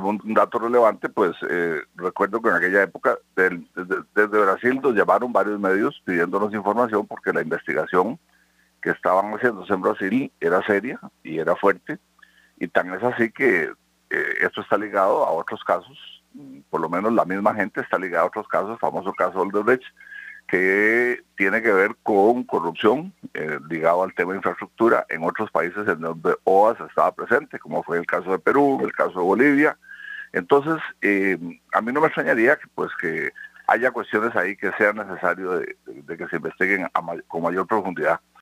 como un dato relevante, pues recuerdo que en aquella época desde Brasil nos llamaron varios medios pidiéndonos información porque la investigación que estaban haciéndose en Brasil era seria y era fuerte, y tan es así que esto está ligado a otros casos, por lo menos la misma gente está ligada a otros casos, el famoso caso Odebrecht, que tiene que ver con corrupción ligado al tema de infraestructura en otros países en donde OAS estaba presente, como fue el caso de Perú, el caso de Bolivia. Entonces, a mí no me extrañaría que, pues, que haya cuestiones ahí que sea necesario de que se investiguen con mayor profundidad.